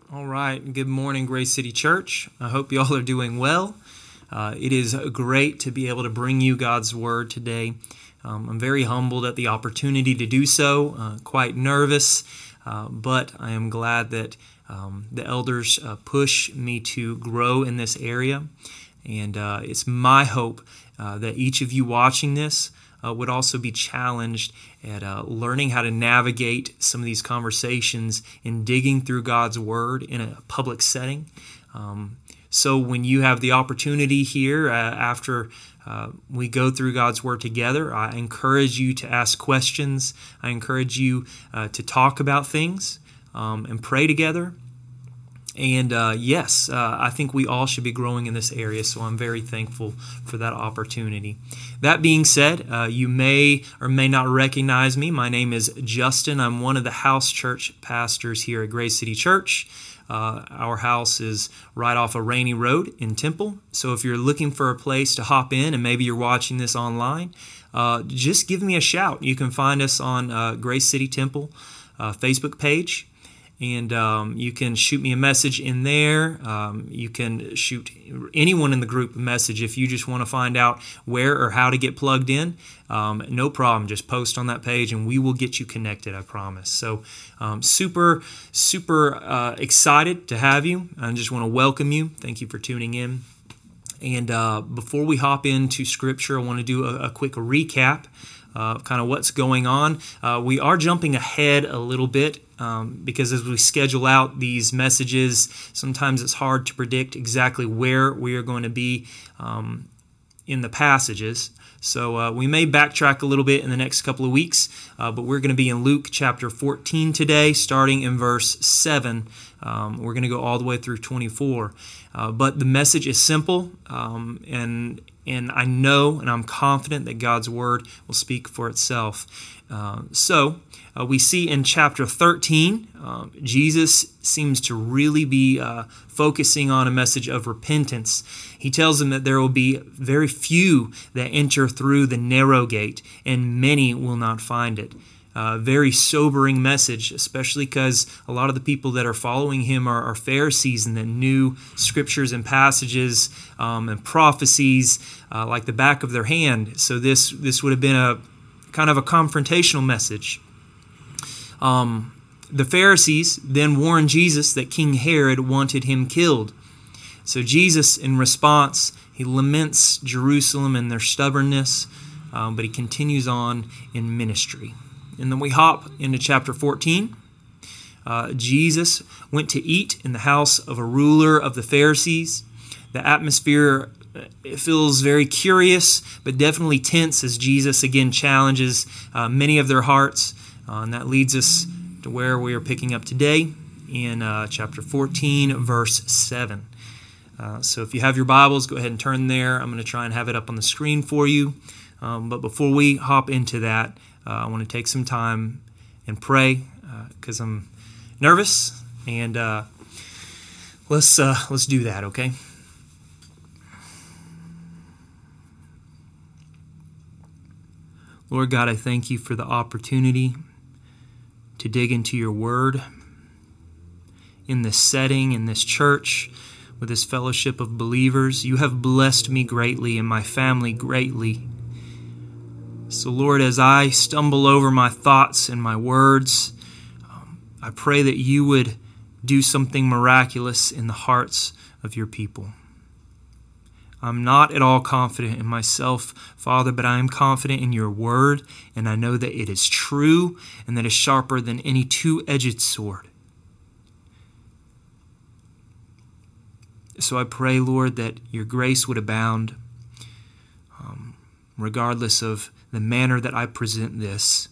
All right. Good morning, Grace City Church. I hope you all are doing well. It is great to be able to bring you God's Word today. I'm very humbled at the opportunity to do so, quite nervous, but I am glad that the elders push me to grow in this area. And it's my hope that each of you watching this would also be challenged at learning how to navigate some of these conversations and digging through God's Word in a public setting. So when you have the opportunity here after we go through God's Word together, I encourage you to ask questions. I encourage you to talk about things and pray together. And yes, I think we all should be growing in this area, so I'm very thankful for that opportunity. That being said, you may or may not recognize me. My name is Justin. I'm one of the house church pastors here at Grace City Church. Our house is right off of Rainey Road in Temple. So if you're looking for a place to hop in and maybe you're watching this online, just give me a shout. You can find us on Grace City Temple Facebook page. And you can shoot me a message in there. You can shoot anyone in the group a message if you just want to find out where or how to get plugged in. No problem. Just post on that page and we will get you connected, I promise. So super excited to have you. I just want to welcome you. Thank you for tuning in. And before we hop into Scripture, I want to do a quick recap of kind of what's going on. We are jumping ahead a little bit because as we schedule out these messages, sometimes it's hard to predict exactly where we are going to be in the passages. So we may backtrack a little bit in the next couple of weeks, but we're going to be in Luke chapter 14 today, starting in verse 7. We're going to go all the way through 24. But the message is simple, and I know and I'm confident that God's Word will speak for itself. So we see in chapter 13, Jesus seems to really be focusing on a message of repentance. He tells them that there will be very few that enter through the narrow gate, and many will not find it. Very sobering message, especially because a lot of the people that are following him are Pharisees and that knew scriptures and passages and prophecies like the back of their hand. So this would have been a kind of a confrontational message. The Pharisees then warned Jesus that King Herod wanted him killed. So Jesus, in response, he laments Jerusalem and their stubbornness, but he continues on in ministry. And then we hop into chapter 14. Jesus went to eat in the house of a ruler of the Pharisees. The atmosphere feels very curious, but definitely tense as Jesus again challenges many of their hearts. And that leads us to where we are picking up today in chapter 14, verse 7. So if you have your Bibles, go ahead and turn there. I'm going to try and have it up on the screen for you. But before we hop into that, I want to take some time and pray because I'm nervous, and let's do that, okay? Lord God, I thank you for the opportunity to dig into your word in this setting, in this church, with this fellowship of believers. You have blessed me greatly and my family greatly. So Lord, as I stumble over my thoughts and my words, I pray that you would do something miraculous in the hearts of your people. I'm not at all confident in myself, Father, but I am confident in your word, and I know that it is true and that it is sharper than any two-edged sword. So I pray, Lord, that your grace would abound, regardless of the manner that I present this,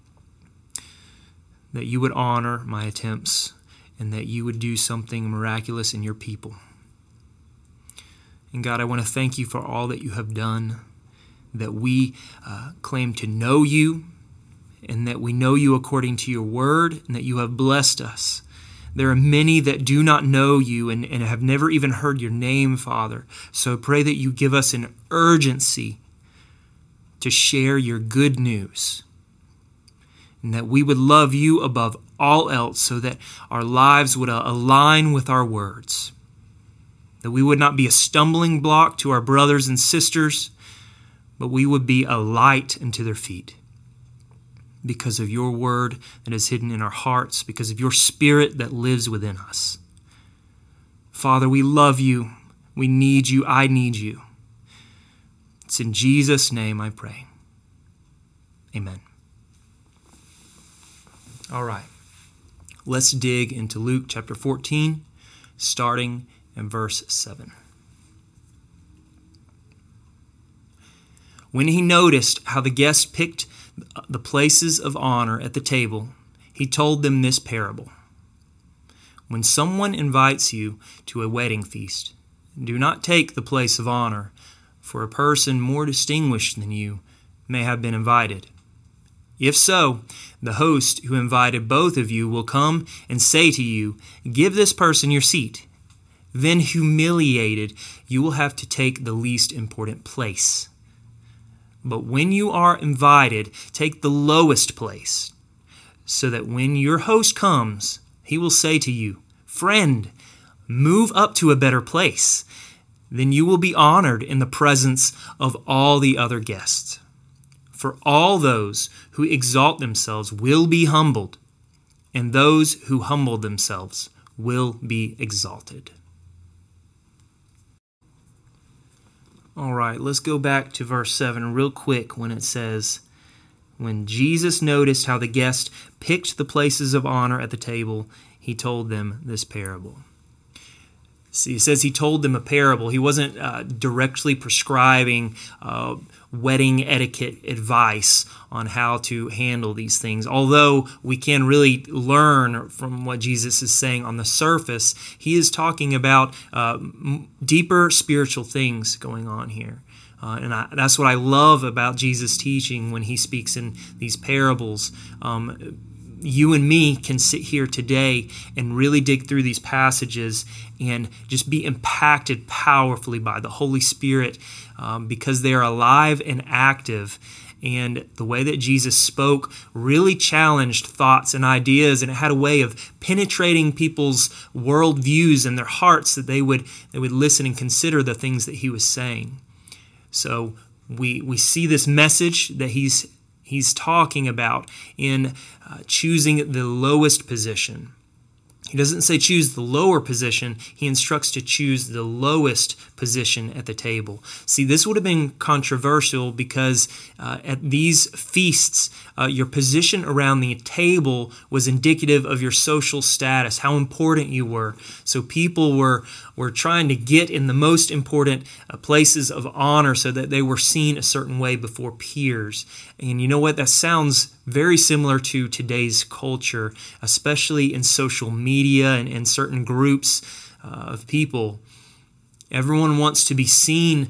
that you would honor my attempts and that you would do something miraculous in your people. And God, I want to thank you for all that you have done, that we claim to know you and that we know you according to your word and that you have blessed us. There are many that do not know you and have never even heard your name, Father. So I pray that you give us an urgency to share your good news and that we would love you above all else so that our lives would align with our words, that we would not be a stumbling block to our brothers and sisters, but we would be a light unto their feet because of your word that is hidden in our hearts, because of your Spirit that lives within us. Father, we love you. We need you. I need you. It's in Jesus' name I pray. Amen. All right. Let's dig into Luke chapter 14, starting in verse 7. When he noticed how the guests picked the places of honor at the table, he told them this parable. When someone invites you to a wedding feast, do not take the place of honor, for a person more distinguished than you may have been invited. If so, the host who invited both of you will come and say to you, "Give this person your seat." Then, humiliated, you will have to take the least important place. But when you are invited, take the lowest place, so that when your host comes, he will say to you, "Friend, move up to a better place." Then you will be honored in the presence of all the other guests. For all those who exalt themselves will be humbled, and those who humble themselves will be exalted. All right, let's go back to verse 7 real quick when it says, when Jesus noticed how the guests picked the places of honor at the table, he told them this parable. See, it says he told them a parable. He wasn't directly prescribing wedding etiquette advice on how to handle these things. Although we can really learn from what Jesus is saying on the surface, he is talking about deeper spiritual things going on here. That's what I love about Jesus' teaching when he speaks in these parables. You and me can sit here today and really dig through these passages and just be impacted powerfully by the Holy Spirit because they are alive and active. And the way that Jesus spoke really challenged thoughts and ideas, and it had a way of penetrating people's worldviews and their hearts that they would listen and consider the things that he was saying. So we see this message that he's talking about in choosing the lowest position. He doesn't say choose the lower position. He instructs to choose the lowest position at the table. See, this would have been controversial because at these feasts, your position around the table was indicative of your social status, how important you were. So people were trying to get in the most important places of honor so that they were seen a certain way before peers. And you know what? That sounds very similar to today's culture, especially in social media and certain groups of people. Everyone wants to be seen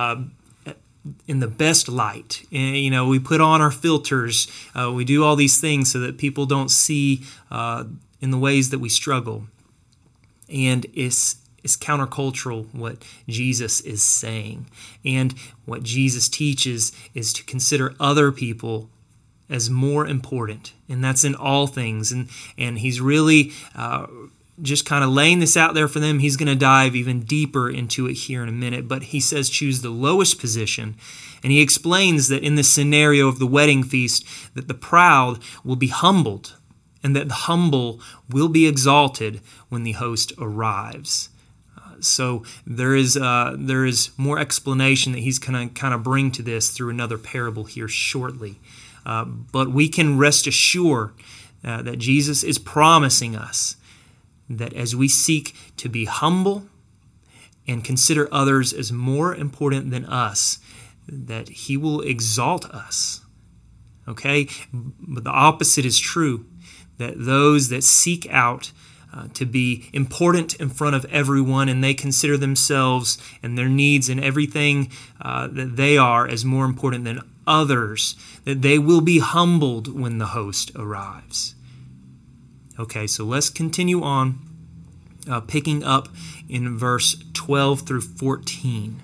in the best light. And, we put on our filters. We do all these things so that people don't see in the ways that we struggle. And it's countercultural what Jesus is saying. And what Jesus teaches is to consider other people as more important, and that's in all things. And he's really just kind of laying this out there for them. He's going to dive even deeper into it here in a minute, but he says choose the lowest position, and he explains that in the scenario of the wedding feast, that the proud will be humbled, and that the humble will be exalted when the host arrives. So there is more explanation that he's going to kind of bring to this through another parable here shortly. But we can rest assured that Jesus is promising us that as we seek to be humble and consider others as more important than us, that he will exalt us. Okay? But the opposite is true, that those that seek out to be important in front of everyone, and they consider themselves and their needs and everything that they are as more important than others, that they will be humbled when the host arrives. Okay, so let's continue on, picking up in verse 12 through 14.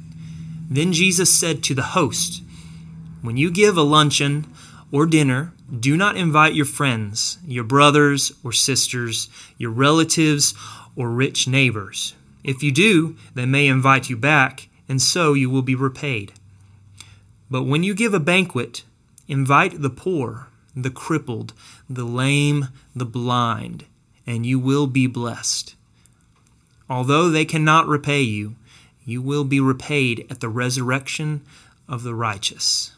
Then Jesus said to the host, "When you give a luncheon or dinner Do not invite your friends, your brothers or sisters, your relatives or rich neighbors. If you do, they may invite you back, and so you will be repaid. But when you give a banquet, invite the poor, the crippled, the lame, the blind, and you will be blessed. Although they cannot repay you, you will be repaid at the resurrection of the righteous.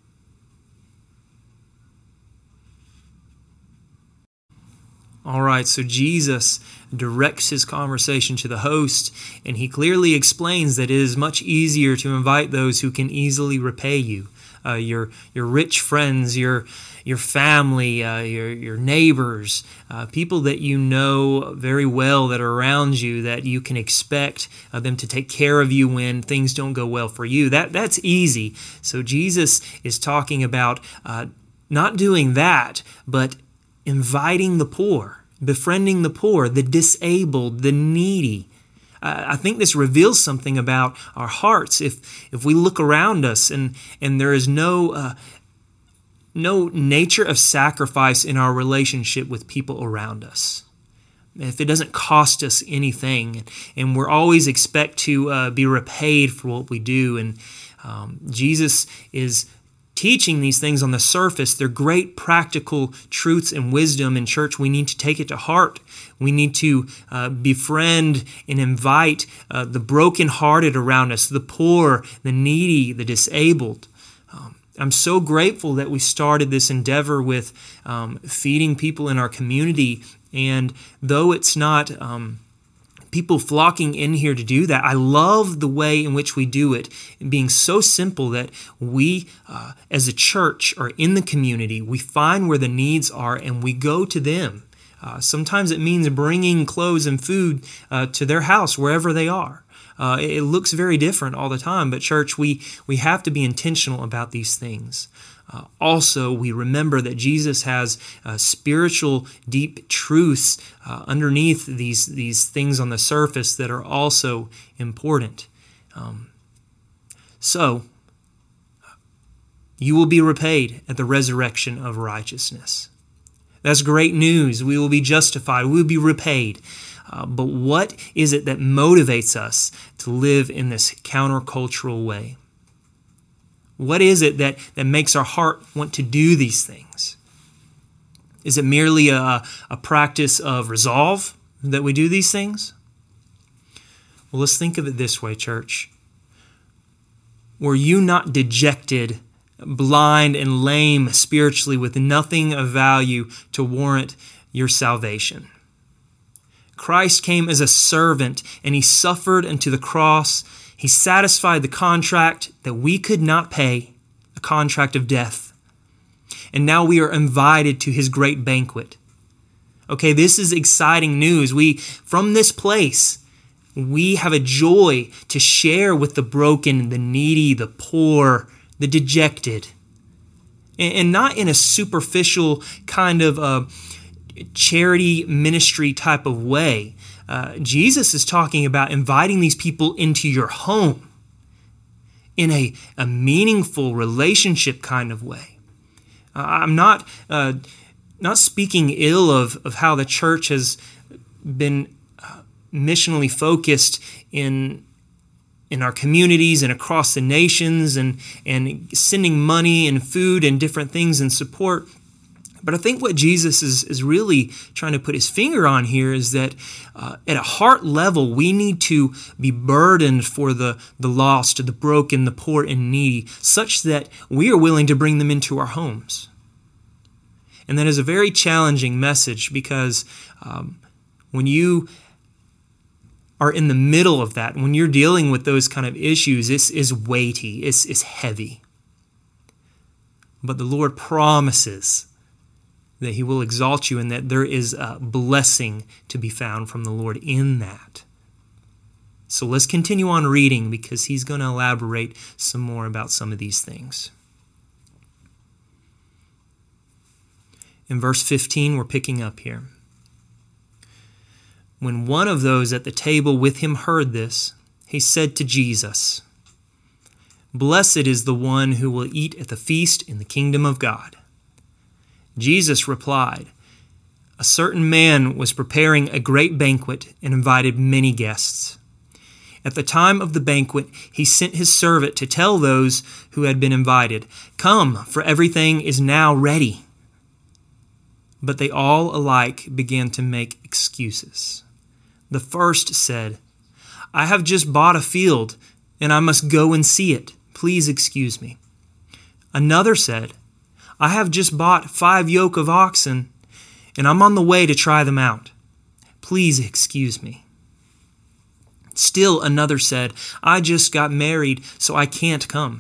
All right, so Jesus directs his conversation to the host, and he clearly explains that it is much easier to invite those who can easily repay you. Your rich friends, your family, your neighbors, people that you know very well that are around you, that you can expect them to take care of you when things don't go well for you. That's easy. So Jesus is talking about not doing that, but inviting the poor, befriending the poor, the disabled, the needy. I think this reveals something about our hearts. If we look around us and there is no nature of sacrifice in our relationship with people around us, if it doesn't cost us anything, and we're always expect to be repaid for what we do, and Jesus is teaching these things on the surface. They're great practical truths and wisdom in church. We need to take it to heart. We need to befriend and invite the brokenhearted around us, the poor, the needy, the disabled. I'm so grateful that we started this endeavor with feeding people in our community. And though it's not people flocking in here to do that, I love the way in which we do it, being so simple that we, as a church, are in the community. We find where the needs are and we go to them. Sometimes it means bringing clothes and food to their house, wherever they are. It looks very different all the time, but church, we have to be intentional about these things. Also, we remember that Jesus has spiritual, deep truths underneath these things on the surface that are also important. So, you will be repaid at the resurrection of righteousness. That's great news. We will be justified. We will be repaid. But what is it that motivates us to live in this countercultural way? What is it that makes our heart want to do these things? Is it merely a practice of resolve that we do these things? Well, let's think of it this way, church. Were you not dejected, blind, and lame spiritually with nothing of value to warrant your salvation? Christ came as a servant, and he suffered unto the cross. He satisfied the contract that we could not pay, a contract of death. And now we are invited to his great banquet. Okay, this is exciting news. From this place, we have a joy to share with the broken, the needy, the poor, the dejected. And not in a superficial kind of charity ministry type of way. Jesus is talking about inviting these people into your home in a meaningful relationship kind of way. I'm not speaking ill of how the church has been missionally focused in our communities and across the nations and sending money and food and different things and support. But I think what Jesus is really trying to put his finger on here is that at a heart level, we need to be burdened for the lost, the broken, the poor, and needy, such that we are willing to bring them into our homes. And that is a very challenging message because when you are in the middle of that, when you're dealing with those kind of issues, this is weighty, it's heavy. But the Lord promises that he will exalt you and that there is a blessing to be found from the Lord in that. So let's continue on reading because he's going to elaborate some more about some of these things. In verse 15, we're picking up here. When one of those at the table with him heard this, he said to Jesus, "Blessed is the one who will eat at the feast in the kingdom of God." Jesus replied, "A certain man was preparing a great banquet and invited many guests. At the time of the banquet, he sent his servant to tell those who had been invited, 'Come, for everything is now ready.' But they all alike began to make excuses. The first said, 'I have just bought a field, and I must go and see it. Please excuse me.' Another said, 'I have just bought 5 yoke of oxen, and I'm on the way to try them out. Please excuse me.' Still another said, 'I just got married, so I can't come.'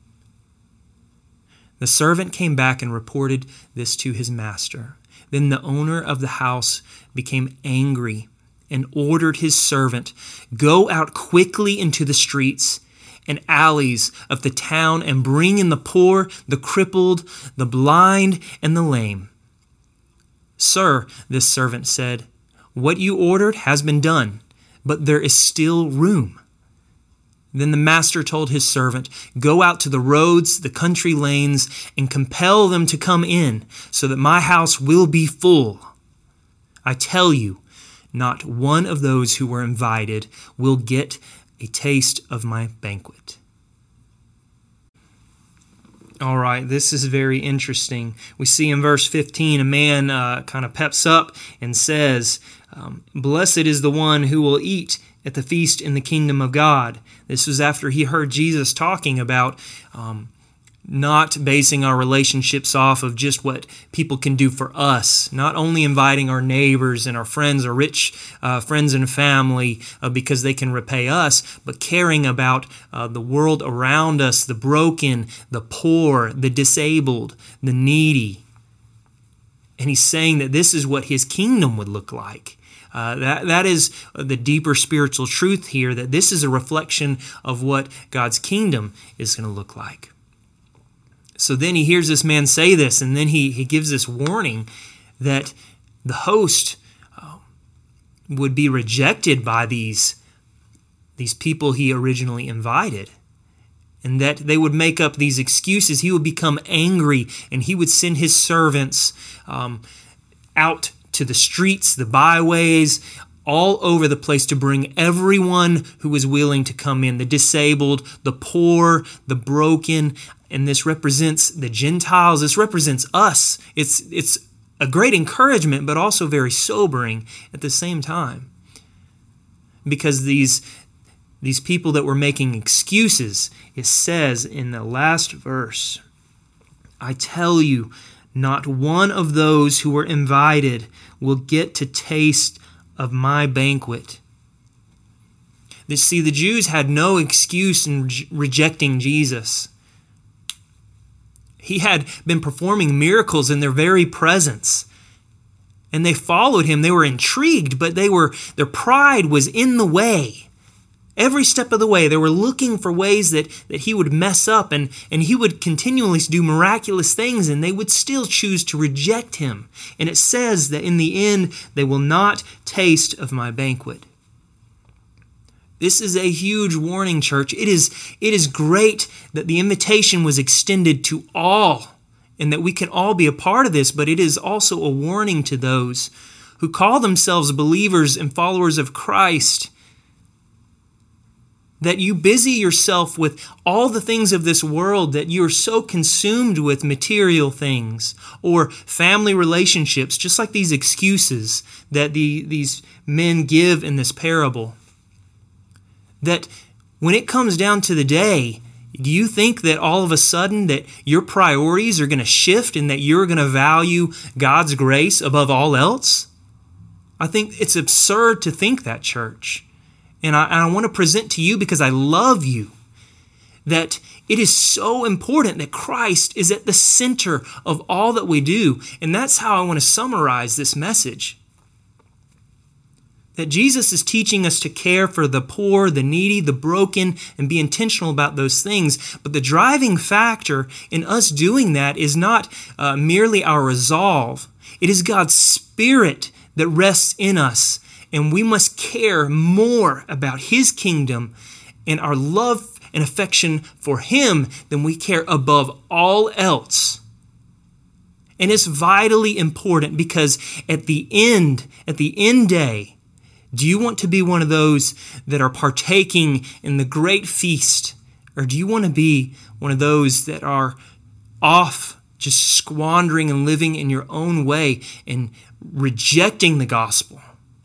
The servant came back and reported this to his master. Then the owner of the house became angry and ordered his servant, 'Go out quickly into the streets and alleys of the town and bring in the poor, the crippled, the blind, and the lame.' 'Sir,' this servant said, 'what you ordered has been done, but there is still room.' Then the master told his servant, 'Go out to the roads, the country lanes, and compel them to come in, so that my house will be full. I tell you, not one of those who were invited will get a taste of my banquet.'" All right, this is very interesting. We see in verse 15 a man kind of peps up and says, "Blessed is the one who will eat at the feast in the kingdom of God." This was after he heard Jesus talking about not basing our relationships off of just what people can do for us, not only inviting our neighbors and our friends, our rich friends and family because they can repay us, but caring about the world around us, the broken, the poor, the disabled, the needy. And he's saying that this is what his kingdom would look like. That is the deeper spiritual truth here, that this is a reflection of what God's kingdom is going to look like. So then he hears this man say this, and then he gives this warning that the host would be rejected by these people he originally invited, and that they would make up these excuses. He would become angry, and he would send his servants out to the streets, the byways, all over the place to bring everyone who was willing to come in, the disabled, the poor, the broken. And this represents the Gentiles. This represents us. It's a great encouragement, but also very sobering at the same time. Because these people that were making excuses, it says in the last verse, "I tell you, not one of those who were invited will get to taste of my banquet." See, the Jews had no excuse in rejecting Jesus. He had been performing miracles in their very presence. And they followed him. They were intrigued, but their pride was in the way. Every step of the way, they were looking for ways that he would mess up, and he would continually do miraculous things, and they would still choose to reject him. And it says that in the end, they will not taste of my banquet. This is a huge warning, church. It is great that the invitation was extended to all and that we can all be a part of this, but it is also a warning to those who call themselves believers and followers of Christ, that you busy yourself with all the things of this world, that you are so consumed with material things or family relationships, just like these excuses that these men give in this parable. That when it comes down to the day, do you think that all of a sudden that your priorities are going to shift and that you're going to value God's grace above all else? I think it's absurd to think that, church. And I want to present to you, because I love you, that it is so important that Christ is at the center of all that we do. And that's how I want to summarize this message. That Jesus is teaching us to care for the poor, the needy, the broken, and be intentional about those things. But the driving factor in us doing that is not merely our resolve. It is God's Spirit that rests in us. And we must care more about His kingdom and our love and affection for Him than we care above all else. And it's vitally important because at the end day, do you want to be one of those that are partaking in the great feast? Or do you want to be one of those that are off just squandering and living in your own way and rejecting the gospel?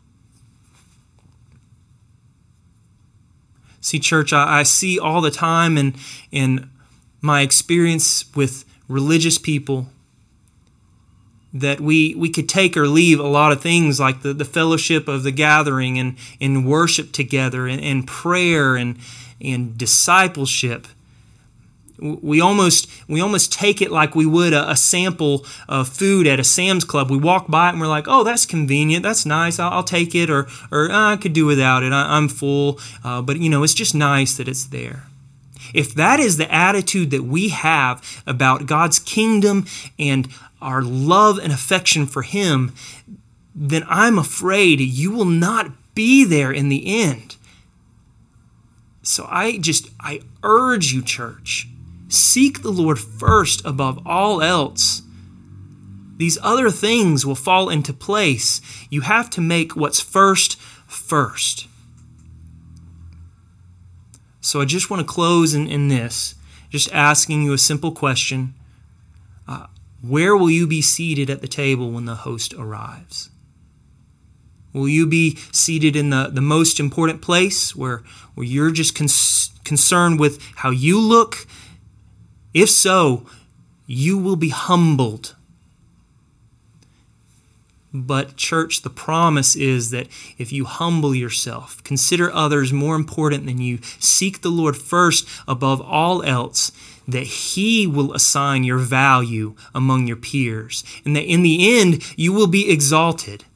See, church, I see all the time in my experience with religious people that we could take or leave a lot of things like the fellowship of the gathering and worship together and prayer and discipleship. We almost take it like we would a sample of food at a Sam's Club. We walk by it and we're like, oh, that's convenient, that's nice, I'll take it, or I could do without it, I'm full, but it's just nice that it's there. If that is the attitude that we have about God's kingdom and our love and affection for Him, then I'm afraid you will not be there in the end. So I urge you, church, seek the Lord first above all else. These other things will fall into place. You have to make what's first. So I just want to close in this, just asking you a simple question. Where will you be seated at the table when the host arrives? Will you be seated in the most important place where you're just concerned with how you look? If so, you will be humbled. But church, the promise is that if you humble yourself, consider others more important than you, seek the Lord first above all else, that He will assign your value among your peers, and that in the end, you will be exalted.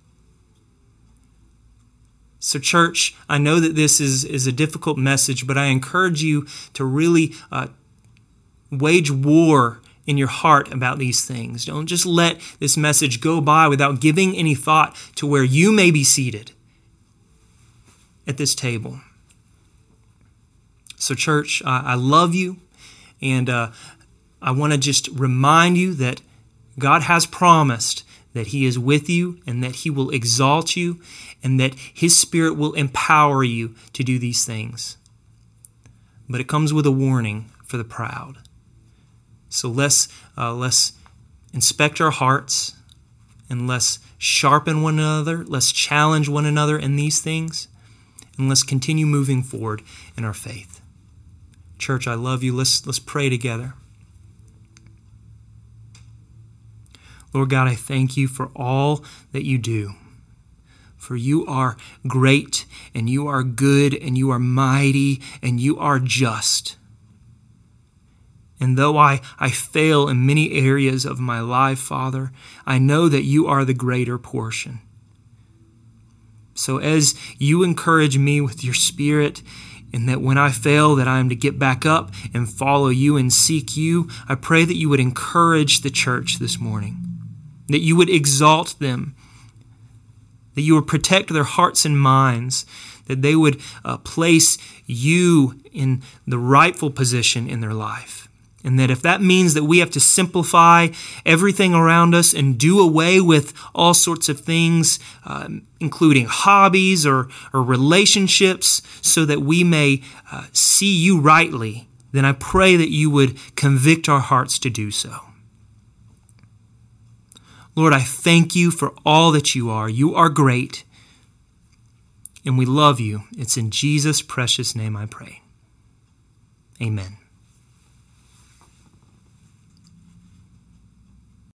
So church, I know that this is a difficult message, but I encourage you to really wage war in your heart about these things. Don't just let this message go by without giving any thought to where you may be seated at this table. So church, I love you, and I want to just remind you that God has promised that He is with you and that He will exalt you and that His Spirit will empower you to do these things. But it comes with a warning for the proud. So let's inspect our hearts and let's sharpen one another. Let's challenge one another in these things, and let's continue moving forward in our faith. Church, I love you. Let's pray together. Lord God, I thank you for all that you do. For you are great, and you are good, and you are mighty, and you are just. And though I fail in many areas of my life, Father, I know that you are the greater portion. So as you encourage me with your Spirit, and that when I fail, that I am to get back up and follow you and seek you, I pray that you would encourage the church this morning, that you would exalt them, that you would protect their hearts and minds, that they would place you in the rightful position in their life. And that if that means that we have to simplify everything around us and do away with all sorts of things, including hobbies or relationships, so that we may see you rightly, then I pray that you would convict our hearts to do so. Lord, I thank you for all that you are. You are great, and we love you. It's in Jesus' precious name I pray. Amen.